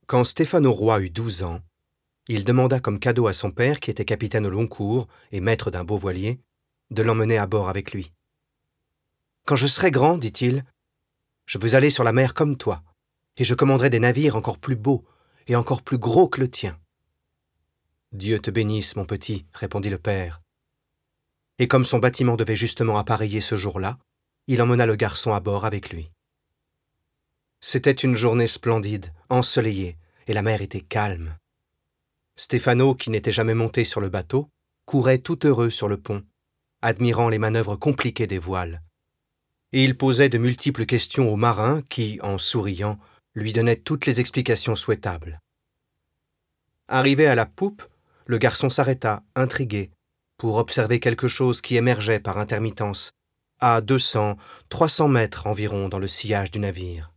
Quand Stéphano Roy eut 12 ans, il demanda comme cadeau à son père, qui était capitaine au long cours et maître d'un beau voilier, de l'emmener à bord avec lui. « Quand je serai grand, dit-il, je veux aller sur la mer comme toi, et je commanderai des navires encore plus beaux et encore plus gros que le tien. »« Dieu te bénisse, mon petit, répondit le père. Et comme son bâtiment devait justement appareiller ce jour-là, il emmena le garçon à bord avec lui. C'était une journée splendide, ensoleillée, et la mer était calme. Stéphano, qui n'était jamais monté sur le bateau, courait tout heureux sur le pont, admirant les manœuvres compliquées des voiles. Et il posait de multiples questions aux marins qui, en souriant, lui donnaient toutes les explications souhaitables. Arrivé à la poupe, le garçon s'arrêta, intrigué, pour observer quelque chose qui émergeait par intermittence, à 200, 300 mètres environ dans le sillage du navire.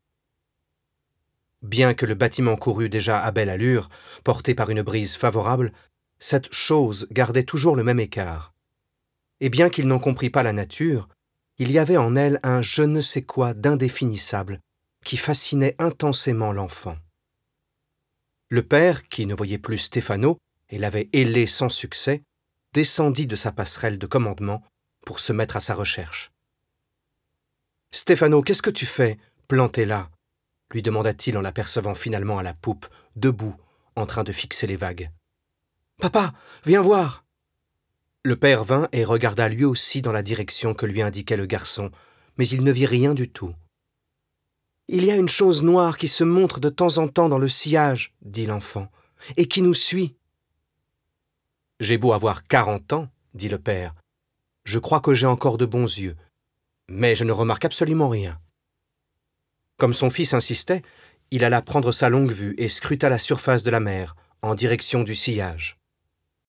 Bien que le bâtiment courût déjà à belle allure, porté par une brise favorable, cette chose gardait toujours le même écart. Et bien qu'il n'en comprît pas la nature, il y avait en elle un je ne sais quoi d'indéfinissable qui fascinait intensément l'enfant. Le père, qui ne voyait plus Stéphano et l'avait hélé sans succès, descendit de sa passerelle de commandement pour se mettre à sa recherche. « Stéphano, qu'est-ce que tu fais, planté là ?» lui demanda-t-il en l'apercevant finalement à la poupe, debout, en train de fixer les vagues. « Papa, viens voir !» Le père vint et regarda lui aussi dans la direction que lui indiquait le garçon, mais il ne vit rien du tout. « Il y a une chose noire qui se montre de temps en temps dans le sillage, dit l'enfant, et qui nous suit. »« J'ai beau avoir 40 ans, dit le père, je crois que j'ai encore de bons yeux, mais je ne remarque absolument rien. » Comme son fils insistait, il alla prendre sa longue-vue et scruta la surface de la mer, en direction du sillage.